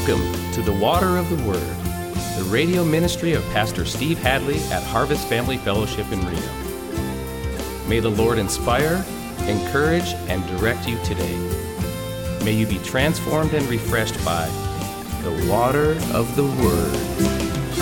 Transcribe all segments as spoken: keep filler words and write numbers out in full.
Welcome to the Water of the Word, the radio ministry of Pastor Steve Hadley at Harvest Family Fellowship in Reno. May the Lord inspire, encourage, and direct you today. May you be transformed and refreshed by the water of the Word.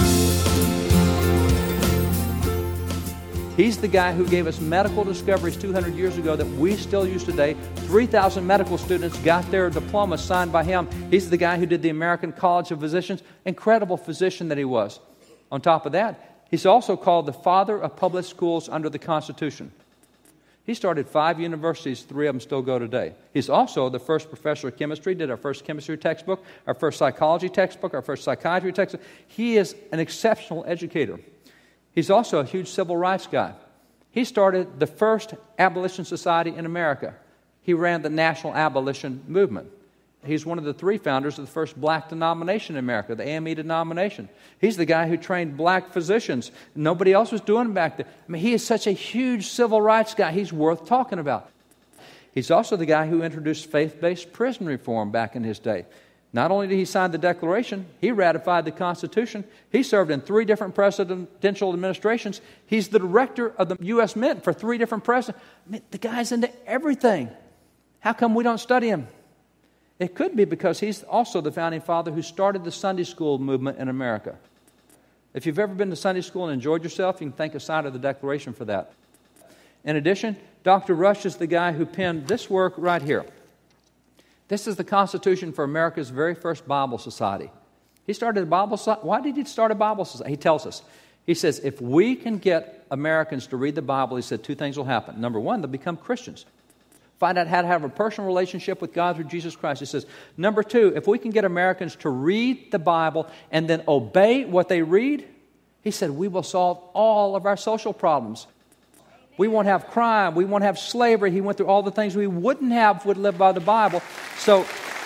He's the guy who gave us medical discoveries two hundred years ago that we still use today. three thousand medical students got their diplomas signed by him. He's the guy who did the American College of Physicians. Incredible physician that he was. On top of that, he's also called the father of public schools under the Constitution. He started five universities, three of them still go today. He's also the first professor of chemistry, did our first chemistry textbook, our first psychology textbook, our first psychiatry textbook. He is an exceptional educator. He's also a huge civil rights guy. He started the first abolition society in America. He ran the National Abolition Movement. He's one of the three founders of the first black denomination in America, the A M E denomination. He's the guy who trained black physicians. Nobody else was doing it back then. I mean, he is such a huge civil rights guy. He's worth talking about. He's also the guy who introduced faith-based prison reform back in his day. Not only did he sign the Declaration, he ratified the Constitution. He served in three different presidential administrations. He's the director of the U S Mint for three different presidents. I mean, the guy's into everything. How come we don't study him? It could be because he's also the founding father who started the Sunday school movement in America. If you've ever been to Sunday school and enjoyed yourself, you can thank a side of the Declaration for that. In addition, Doctor Rush is the guy who penned this work right here. This is the Constitution for America's very first Bible Society. He started a Bible Society. Why did he start a Bible Society? He tells us. He says, if we can get Americans to read the Bible, he said, two things will happen. Number one, they'll become Christians. Find out how to have a personal relationship with God through Jesus Christ. He says, number two, if we can get Americans to read the Bible and then obey what they read, he said, we will solve all of our social problems. We won't have crime. We won't have slavery. He went through all the things we wouldn't have if we lived by the Bible. So,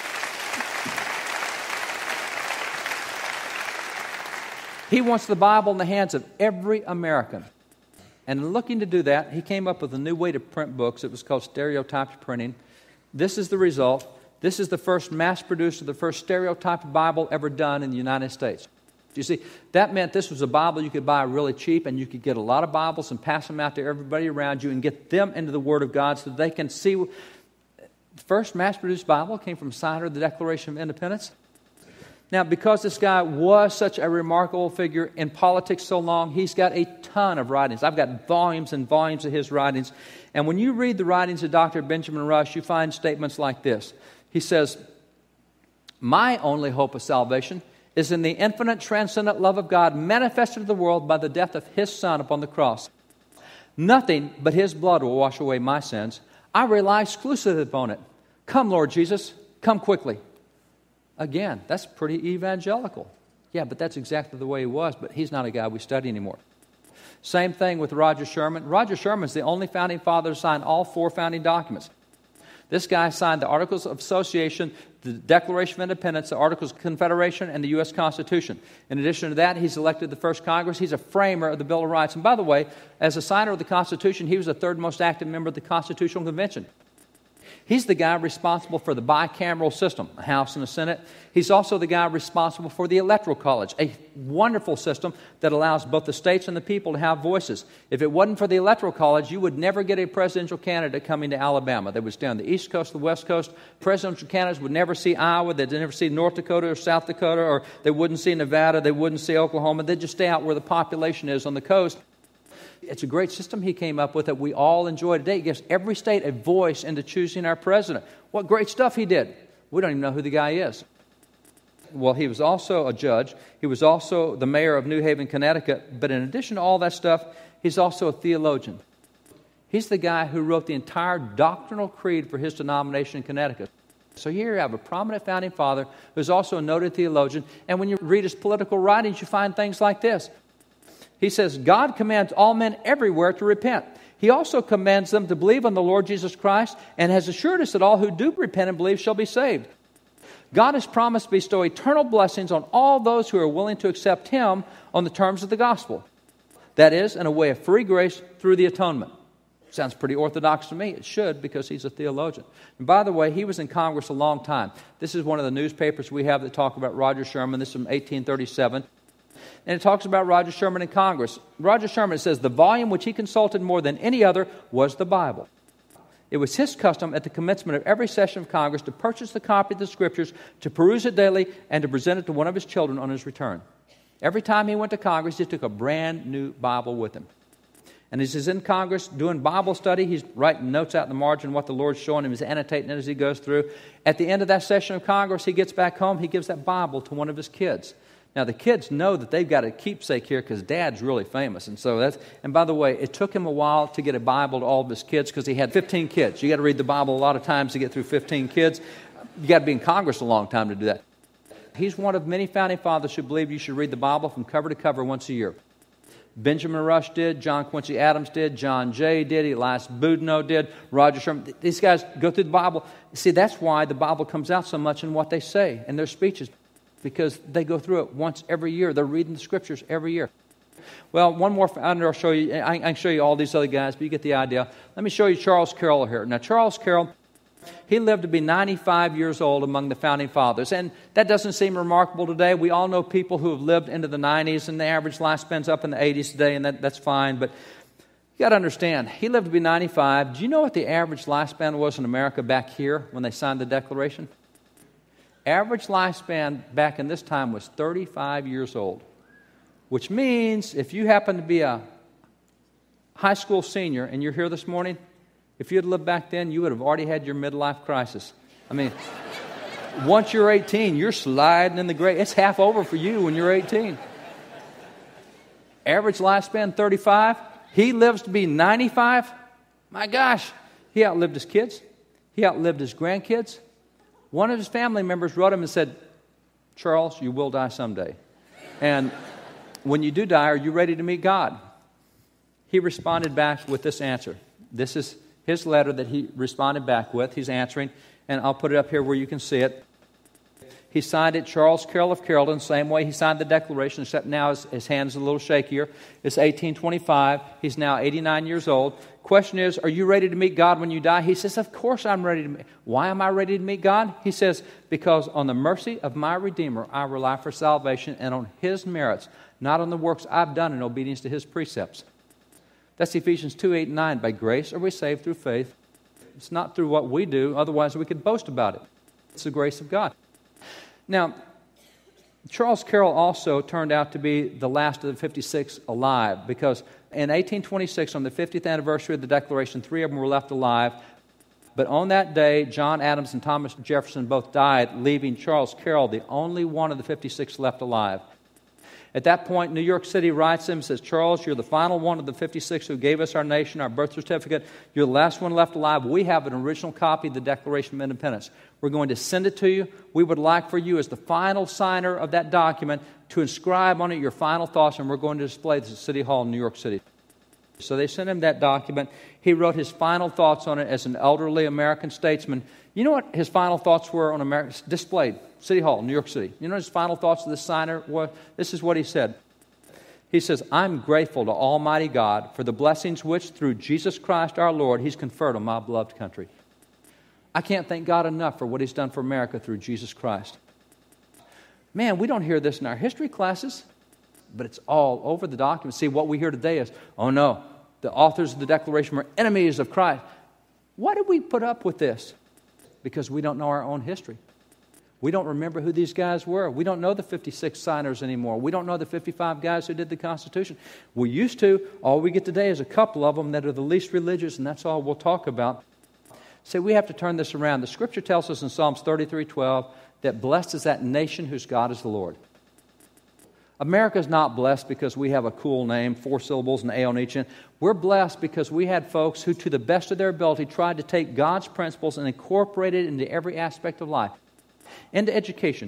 he wants the Bible in the hands of every American. And looking to do that, he came up with a new way to print books. It was called stereotyped printing. This is the result. This is the first mass-produced, the first stereotyped Bible ever done in the United States. You see, that meant this was a Bible you could buy really cheap, and you could get a lot of Bibles and pass them out to everybody around you and get them into the Word of God so that they can see. The first mass-produced Bible came from signer of the Declaration of Independence. Now, because this guy was such a remarkable figure in politics so long, he's got a ton of writings. I've got volumes and volumes of his writings. And when you read the writings of Doctor Benjamin Rush, you find statements like this. He says, my only hope of salvation is in the infinite transcendent love of God manifested to the world by the death of His Son upon the cross. Nothing but His blood will wash away my sins. I rely exclusively upon it. Come, Lord Jesus, come quickly. Again, that's pretty evangelical. Yeah, but that's exactly the way he was, but he's not a guy we study anymore. Same thing with Roger Sherman. Roger Sherman's the only founding father to sign all four founding documents. This guy signed the Articles of Association, the Declaration of Independence, the Articles of Confederation, and the U S Constitution. In addition to that, he's elected the first Congress. He's a framer of the Bill of Rights. And by the way, as a signer of the Constitution, he was the third most active member of the Constitutional Convention. He's the guy responsible for the bicameral system, a House and a Senate. He's also the guy responsible for the Electoral College, a wonderful system that allows both the states and the people to have voices. If it wasn't for the Electoral College, you would never get a presidential candidate coming to Alabama. They would stay on the East Coast, the West Coast. Presidential candidates would never see Iowa. They'd never see North Dakota or South Dakota, or they wouldn't see Nevada. They wouldn't see Oklahoma. They'd just stay out where the population is on the coast. It's a great system he came up with that we all enjoy today. It gives every state a voice into choosing our president. What great stuff he did. We don't even know who the guy is. Well, he was also a judge. He was also the mayor of New Haven, Connecticut. But in addition to all that stuff, he's also a theologian. He's the guy who wrote the entire doctrinal creed for his denomination in Connecticut. So here you have a prominent founding father who's also a noted theologian. And when you read his political writings, you find things like this. He says, God commands all men everywhere to repent. He also commands them to believe on the Lord Jesus Christ and has assured us that all who do repent and believe shall be saved. God has promised to bestow eternal blessings on all those who are willing to accept Him on the terms of the gospel. That is, in a way of free grace through the atonement. Sounds pretty orthodox to me. It should, because he's a theologian. And by the way, he was in Congress a long time. This is one of the newspapers we have that talk about Roger Sherman. This is from eighteen thirty-seven. And it talks about Roger Sherman in Congress. Roger Sherman says, the volume which he consulted more than any other was the Bible. It was his custom at the commencement of every session of Congress to purchase the copy of the Scriptures, to peruse it daily, and to present it to one of his children on his return. Every time he went to Congress, he took a brand new Bible with him. And as he's in Congress doing Bible study, he's writing notes out in the margin what the Lord's showing him. He's annotating it as he goes through. At the end of that session of Congress, he gets back home. He gives that Bible to one of his kids. Now, the kids know that they've got a keepsake here because Dad's really famous. And so that's, and by the way, it took him a while to get a Bible to all of his kids because he had fifteen kids. You got to read the Bible a lot of times to get through fifteen kids. You got to be in Congress a long time to do that. He's one of many founding fathers who believe you should read the Bible from cover to cover once a year. Benjamin Rush did, John Quincy Adams did, John Jay did, Elias Boudinot did, Roger Sherman. These guys go through the Bible. See, that's why the Bible comes out so much in what they say in their speeches, because they go through it once every year. They're reading the Scriptures every year. Well, one more founder I'll show you. I, I can show you all these other guys, but you get the idea. Let me show you Charles Carroll here. Now, Charles Carroll, he lived to be ninety-five years old among the founding fathers. And that doesn't seem remarkable today. We all know people who have lived into the nineties, and the average lifespan's up in the eighties today, and that, that's fine. But you got to understand, he lived to be ninety-five. Do you know what the average lifespan was in America back here when they signed the Declaration? Average lifespan back in this time was thirty-five years old, which means if you happen to be a high school senior and you're here this morning, if you had lived back then, you would have already had your midlife crisis. I mean, once you're eighteen, you're sliding in the grave. It's half over for you when you're eighteen. Average lifespan, thirty-five. He lives to be ninety-five. My gosh, he outlived his kids. He outlived his grandkids. One of his family members wrote him and said, Charles, you will die someday. And when you do die, are you ready to meet God? He responded back with this answer. This is his letter that he responded back with. He's answering, and I'll put it up here where you can see it. He signed it, Charles Carroll of Carrollton, same way he signed the Declaration, except now his, his hand's a little shakier. It's eighteen twenty-five. He's now eighty-nine years old. Question is, are you ready to meet God when you die? He says, of course I'm ready to meet. Why am I ready to meet God? He says, because on the mercy of my Redeemer, I rely for salvation, and on His merits, not on the works I've done in obedience to His precepts. That's Ephesians two, eight, and nine. By grace are we saved through faith. It's not through what we do, otherwise we could boast about it. It's the grace of God. Now, Charles Carroll also turned out to be the last of the fifty-six alive, because in eighteen twenty-six, on the fiftieth anniversary of the Declaration, three of them were left alive. But on that day, John Adams and Thomas Jefferson both died, leaving Charles Carroll the only one of the fifty-six left alive. At that point, New York City writes him and says, Charles, you're the final one of the fifty-six who gave us our nation, our birth certificate. You're the last one left alive. We have an original copy of the Declaration of Independence. We're going to send it to you. We would like for you, as the final signer of that document, to inscribe on it your final thoughts, and we're going to display this at City Hall in New York City. So they sent him that document. He wrote his final thoughts on it as an elderly American statesman. You know what his final thoughts were on America? Displayed, City Hall, New York City. You know what his final thoughts of this signer were? This is what he said. He says, I'm grateful to Almighty God for the blessings which, through Jesus Christ our Lord, He's conferred on my beloved country. I can't thank God enough for what He's done for America through Jesus Christ. Man, we don't hear this in our history classes, but it's all over the document. See, what we hear today is, oh no, the authors of the Declaration were enemies of Christ. Why did we put up with this? Because we don't know our own history. We don't remember who these guys were. We don't know the fifty-six signers anymore. We don't know the fifty-five guys who did the Constitution. We used to. All we get today is a couple of them that are the least religious, and that's all we'll talk about. So we have to turn this around. The Scripture tells us in Psalms thirty-three twelve that blessed is that nation whose God is the Lord. America's not blessed because we have a cool name, four syllables and A on each end. We're blessed because we had folks who, to the best of their ability, tried to take God's principles and incorporate it into every aspect of life. Into education,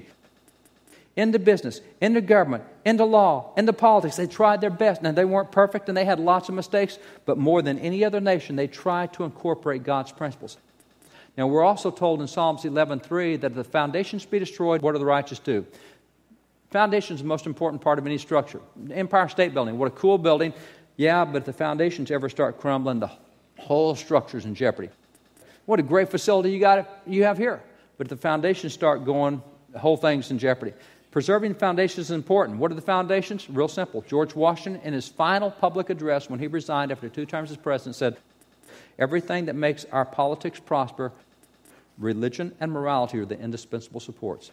into business, into government, into law, into politics. They tried their best. Now, they weren't perfect and they had lots of mistakes, but more than any other nation, they tried to incorporate God's principles. Now, we're also told in Psalms eleven three that if the foundations be destroyed, what do the righteous do? Foundation is the most important part of any structure. The Empire State Building, what a cool building. Yeah, but if the foundations ever start crumbling, the whole structure's in jeopardy. What a great facility you got you have here. But if the foundations start going, the whole thing's in jeopardy. Preserving foundations is important. What are the foundations? Real simple. George Washington, in his final public address when he resigned after two terms as president, said, everything that makes our politics prosper, religion and morality are the indispensable supports.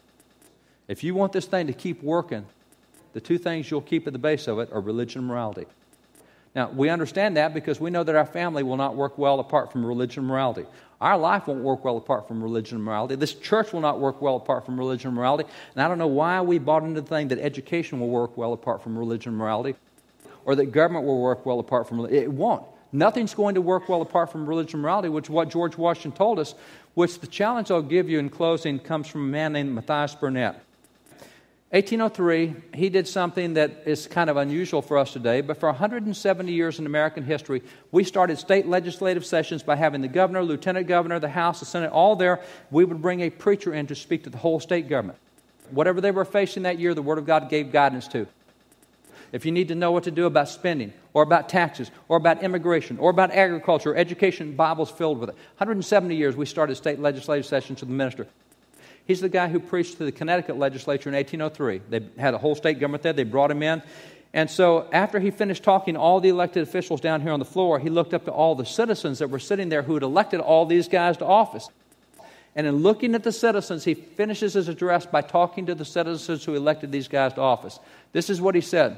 If you want this thing to keep working, the two things you'll keep at the base of it are religion and morality. Now, we understand that because we know that our family will not work well apart from religion and morality. Our life won't work well apart from religion and morality. This church will not work well apart from religion and morality. And I don't know why we bought into the thing that education will work well apart from religion and morality, or that government will work well apart from religion. It won't. Nothing's going to work well apart from religion and morality, which is what George Washington told us, which the challenge I'll give you in closing comes from a man named Matthias Burnett. eighteen oh three, he did something that is kind of unusual for us today, but for one hundred seventy years in American history, we started state legislative sessions by having the governor, lieutenant governor, the House, the Senate, all there. We would bring a preacher in to speak to the whole state government. Whatever they were facing that year, the Word of God gave guidance to. If you need to know what to do about spending, or about taxes, or about immigration, or about agriculture, or education, Bible's filled with it. one hundred seventy years we started state legislative sessions with the minister. He's the guy who preached to the Connecticut legislature in eighteen oh three. They had a whole state government there. They brought him in. And so after he finished talking to all the elected officials down here on the floor, he looked up to all the citizens that were sitting there who had elected all these guys to office. And in looking at the citizens, he finishes his address by talking to the citizens who elected these guys to office. This is what he said.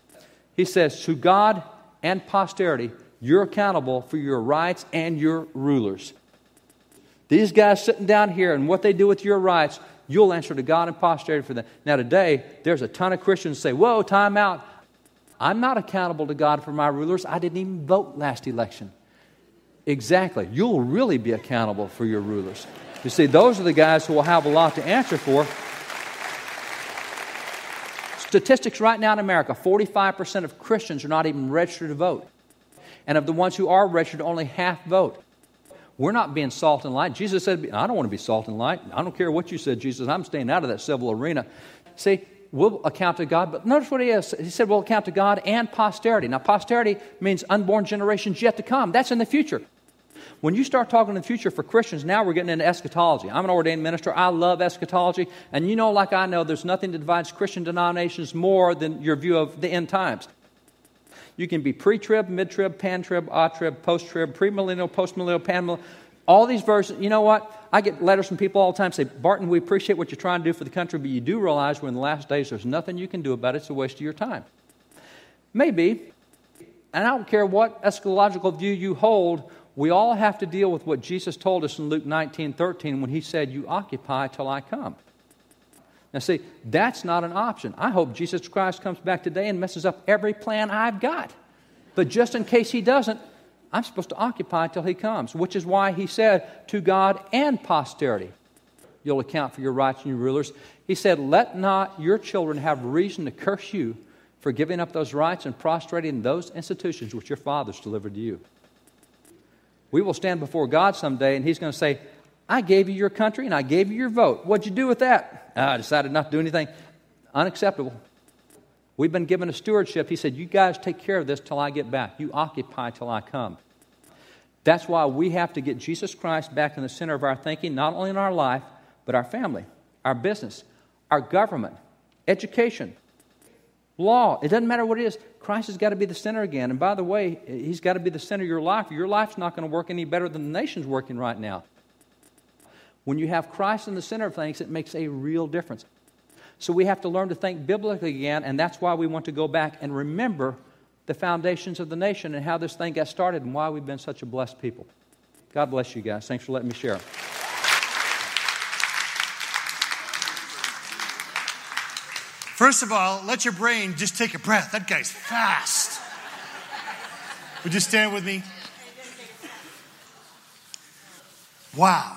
He says, to God and posterity, you're accountable for your rights and your rulers. These guys sitting down here and what they do with your rights, you'll answer to God and posterity for them. Now today, there's a ton of Christians who say, whoa, time out. I'm not accountable to God for my rulers. I didn't even vote last election. Exactly. You'll really be accountable for your rulers. You see, those are the guys who will have a lot to answer for. Statistics right now in America, forty-five percent of Christians are not even registered to vote. And of the ones who are registered, only half vote. We're not being salt and light. Jesus said, I don't want to be salt and light. I don't care what you said, Jesus. I'm staying out of that civil arena. See, we'll account to God. But notice what he is. He said we'll account to God and posterity. Now, posterity means unborn generations yet to come. That's in the future. When you start talking in the future for Christians, now we're getting into eschatology. I'm an ordained minister. I love eschatology. And you know, like I know, there's nothing that divides Christian denominations more than your view of the end times. You can be pre-trib, mid-trib, pan-trib, odd-trib, post-trib, pre-millennial, post-millennial, pan-millennial. All these verses, you know what? I get letters from people all the time say, Barton, we appreciate what you're trying to do for the country, but you do realize we're in the last days. There's nothing you can do about it. It's a waste of your time. Maybe, and I don't care what eschatological view you hold, we all have to deal with what Jesus told us in Luke nineteen thirteen when he said, you occupy till I come. Now see, that's not an option. I hope Jesus Christ comes back today and messes up every plan I've got. But just in case he doesn't, I'm supposed to occupy till he comes, which is why he said, to God and posterity, you'll account for your rights and your rulers. He said, let not your children have reason to curse you for giving up those rights and prostrating those institutions which your fathers delivered to you. We will stand before God someday, and he's going to say, I gave you your country, and I gave you your vote. What'd you do with that? I decided not to do anything. Unacceptable. We've been given a stewardship. He said, you guys take care of this till I get back. You occupy till I come. That's why we have to get Jesus Christ back in the center of our thinking, not only in our life, but our family, our business, our government, education, law. It doesn't matter what it is. Christ has got to be the center again. And by the way, he's got to be the center of your life. Your life's not going to work any better than the nation's working right now. When you have Christ in the center of things, it makes a real difference. So we have to learn to think biblically again, and that's why we want to go back and remember the foundations of the nation and how this thing got started and why we've been such a blessed people. God bless you guys. Thanks for letting me share. First of all, let your brain just take a breath. That guy's fast. Would you stand with me? Wow.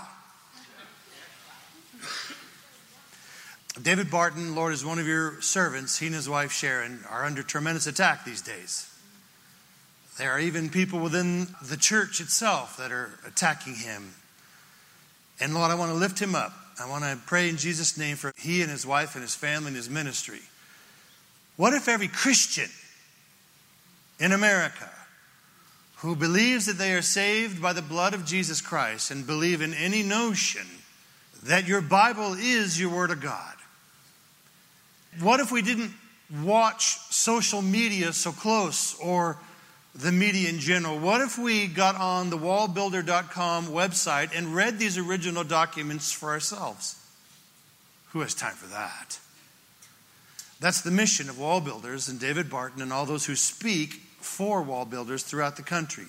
David Barton, Lord, is one of your servants. He and his wife Sharon are under tremendous attack these days. There are even people within the church itself that are attacking him. And Lord, I want to lift him up. I want to pray in Jesus' name for he and his wife and his family and his ministry. What if every Christian in America who believes that they are saved by the blood of Jesus Christ and believe in any notion that your Bible is your Word of God. What if we didn't watch social media so close, or the media in general? What if we got on the wall builder dot com website and read these original documents for ourselves? Who has time for that? That's the mission of Wall Builders and David Barton and all those who speak for Wall Builders throughout the country.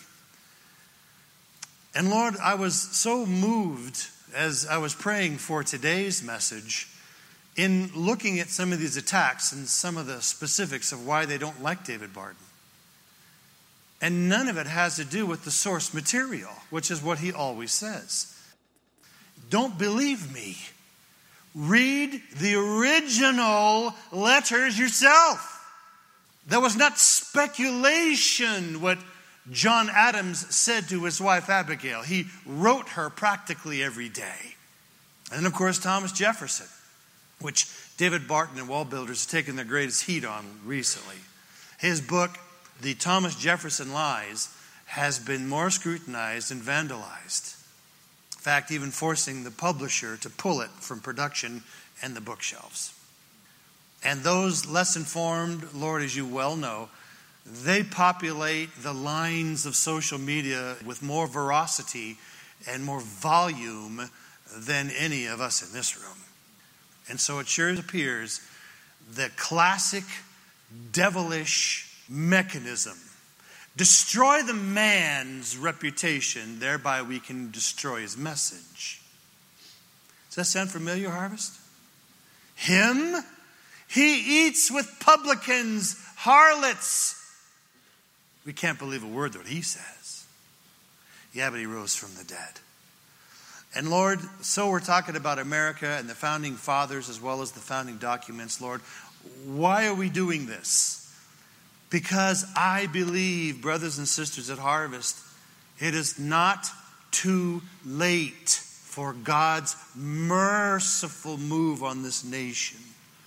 And Lord, I was so moved as I was praying for today's message in looking at some of these attacks and some of the specifics of why they don't like David Barton. And none of it has to do with the source material, which is what he always says. Don't believe me. Read the original letters yourself. There was not speculation what John Adams said to his wife Abigail. He wrote her practically every day. And then, of course, Thomas Jefferson, which David Barton and Wall Builders have taken their greatest heat on recently. His book, The Thomas Jefferson Lies, has been more scrutinized and vandalized. In fact, even forcing the publisher to pull it from production and the bookshelves. And those less informed, Lord, as you well know, they populate the lines of social media with more veracity and more volume than any of us in this room. And so it sure appears the classic devilish mechanism. Destroy the man's reputation, thereby we can destroy his message. Does that sound familiar, Harvest? Him? He eats with publicans, harlots. We can't believe a word that he says. Yeah, but he rose from the dead. And Lord, so we're talking about America and the founding fathers as well as the founding documents, Lord. Why are we doing this? Because I believe, brothers and sisters at Harvest, it is not too late for God's merciful move on this nation.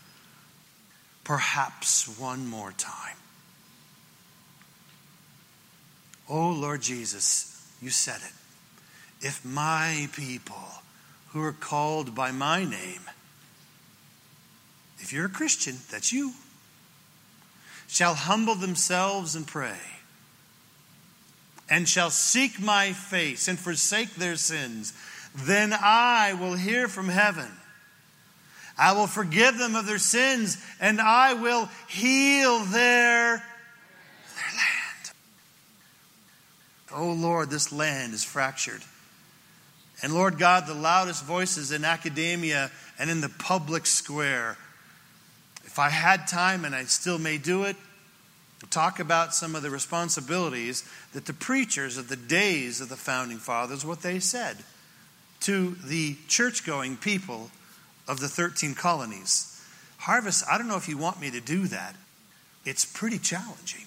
Perhaps one more time. Oh, Lord Jesus, you said it. If my people who are called by my name, if you're a Christian, that's you, shall humble themselves and pray, and shall seek my face and forsake their sins, then I will hear from heaven. I will forgive them of their sins, and I will heal their, their land. Oh Lord, this land is fractured. And Lord God, the loudest voices in academia and in the public square, if I had time, and I still may do it, talk about some of the responsibilities that the preachers of the days of the founding fathers, what they said to the church-going people of the thirteen colonies. Harvest, I don't know if you want me to do that. It's pretty challenging.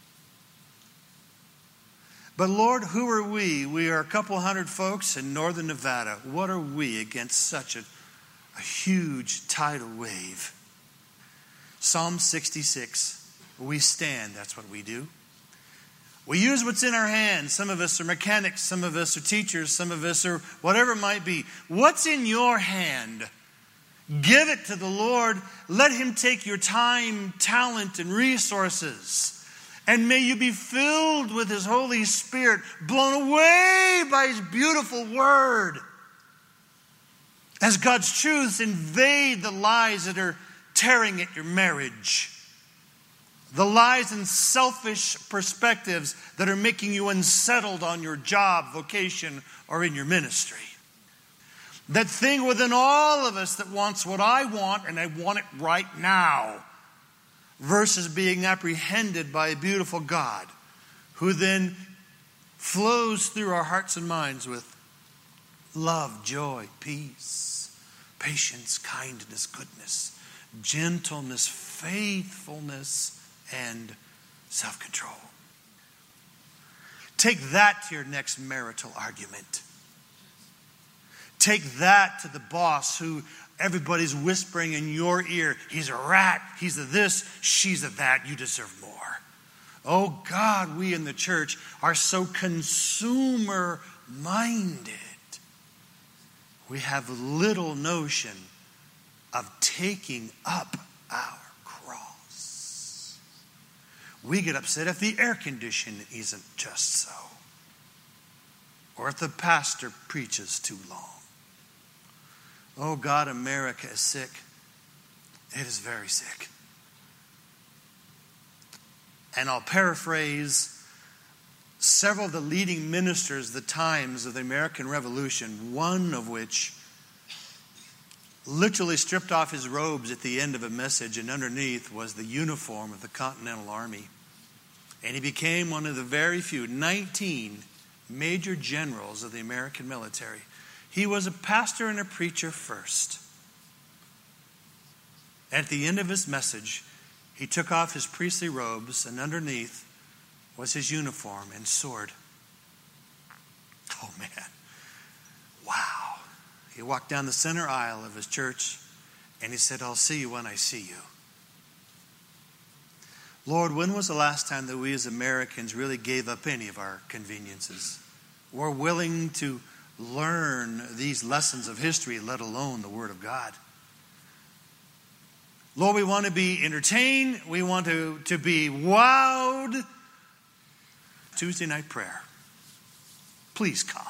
But Lord, who are we? We are a couple hundred folks in northern Nevada. What are we against such a, a huge tidal wave? Psalm sixty-six. We stand, that's what we do. We use what's in our hands. Some of us are mechanics, some of us are teachers, some of us are whatever it might be. What's in your hand? Give it to the Lord. Let Him take your time, talent, and resources. And may you be filled with His Holy Spirit, blown away by His beautiful Word. As God's truths invade the lies that are tearing at your marriage. The lies and selfish perspectives that are making you unsettled on your job, vocation, or in your ministry. That thing within all of us that wants what I want, and I want it right now, versus being apprehended by a beautiful God who then flows through our hearts and minds with love, joy, peace, patience, kindness, goodness, gentleness, faithfulness, and self-control. Take that to your next marital argument. Take that to the boss who everybody's whispering in your ear, he's a rat, he's a this, she's a that, you deserve more. Oh God, we in the church are so consumer-minded. We have little notion of taking up our cross. We get upset if the air conditioning isn't just so, or if the pastor preaches too long. Oh God, America is sick. It is very sick. And I'll paraphrase several of the leading ministers of the times of the American Revolution, one of which literally stripped off his robes at the end of a message, and underneath was the uniform of the Continental Army. And he became one of the very few, nineteen major generals of the American military. He was a pastor and a preacher first. At the end of his message, he took off his priestly robes, and underneath was his uniform and sword. Oh man, wow. He walked down the center aisle of his church and he said, I'll see you when I see you. Lord, when was the last time that we as Americans really gave up any of our conveniences? We're willing to learn these lessons of history, let alone the Word of God. Lord, we want to be entertained. We want to, to be wowed. Tuesday night prayer. Please come.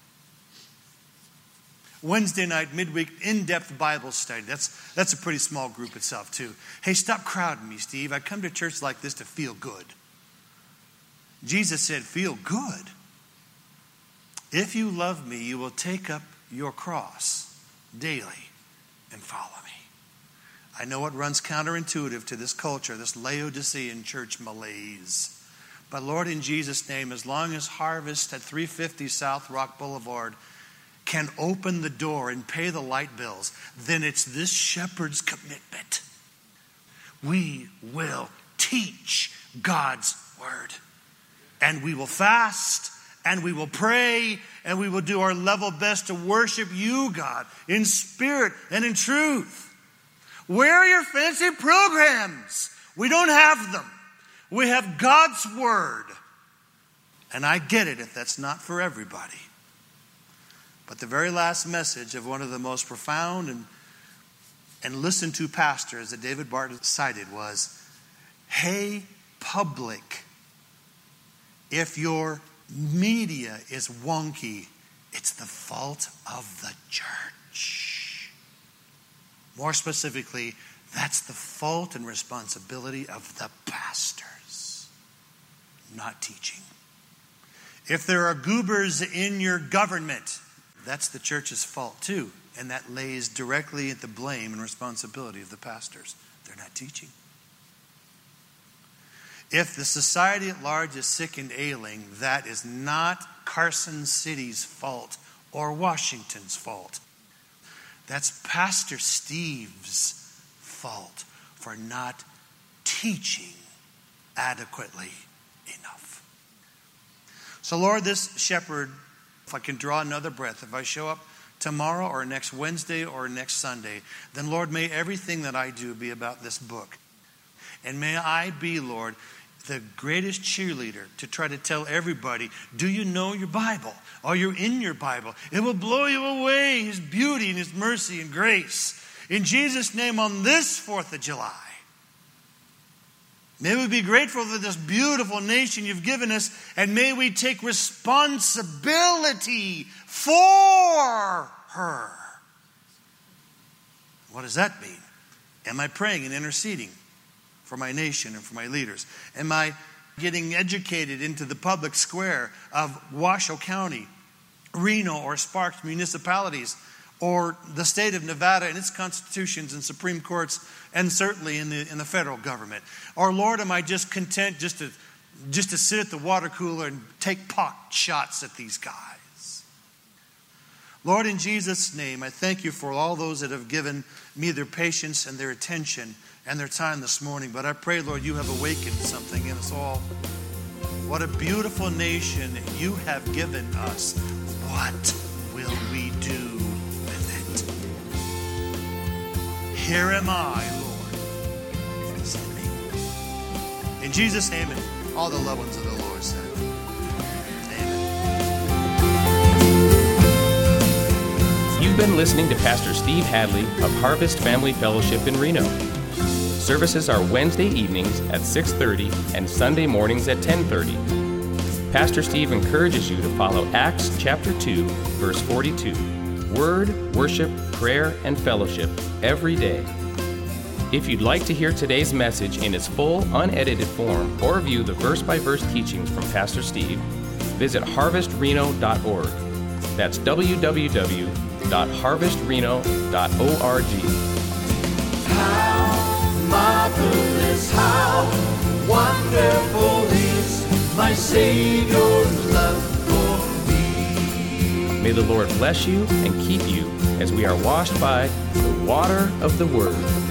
Wednesday night, midweek, in-depth Bible study. That's, that's a pretty small group itself, too. Hey, stop crowding me, Steve. I come to church like this to feel good. Jesus said, feel good. If you love me, you will take up your cross daily and follow me. I know it runs counterintuitive to this culture, this Laodicean church malaise. But Lord, in Jesus' name, as long as Harvest at three fifty South Rock Boulevard can open the door and pay the light bills, then it's this shepherd's commitment. We will teach God's word. And we will fast, and we will pray, and we will do our level best to worship you, God, in spirit and in truth. Where are your fancy programs? We don't have them. We have God's word. And I get it if that's not for everybody. But the very last message of one of the most profound and, and listened to pastors that David Barton cited was, hey, public, if your media is wonky, it's the fault of the church. More specifically, that's the fault and responsibility of the pastors, not teaching. If there are goobers in your government, that's the church's fault too. And that lays directly at the blame and responsibility of the pastors. They're not teaching. If the society at large is sick and ailing, that is not Carson City's fault or Washington's fault. That's Pastor Steve's fault for not teaching adequately enough. So Lord, this shepherd, if I can draw another breath, if I show up tomorrow or next Wednesday or next Sunday, then Lord, may everything that I do be about this book. And may I be, Lord, the greatest cheerleader to try to tell everybody, do you know your Bible? Are you in your Bible? It will blow you away, His beauty and His mercy and grace. In Jesus' name, on this fourth of July, may we be grateful for this beautiful nation you've given us, and may we take responsibility for her. What does that mean? Am I praying and interceding for my nation and for my leaders? Am I getting educated into the public square of Washoe County, Reno, or Sparks municipalities, or the state of Nevada and its constitutions and Supreme Courts, and certainly in the in the federal government? Or Lord, am I just content just to just to sit at the water cooler and take pot shots at these guys? Lord, in Jesus' name, I thank you for all those that have given me their patience and their attention and their time this morning. But I pray, Lord, you have awakened something in us all. What a beautiful nation you have given us. What will we do with it? Here am I, Lord. Send me. In Jesus' name, All the loved ones of the Lord said. You've been listening to Pastor Steve Hadley of Harvest Family Fellowship in Reno. Services are Wednesday evenings at six thirty and Sunday mornings at ten thirty. Pastor Steve encourages you to follow Acts chapter two, verse forty-two. Word, worship, prayer, and fellowship every day. If you'd like to hear today's message in its full, unedited form or view the verse-by-verse teachings from Pastor Steve, visit harvest reno dot org. That's w w w dot harvest reno dot org. How marvelous, how wonderful is my Savior's love for me. May the Lord bless you and keep you as we are washed by the water of the Word.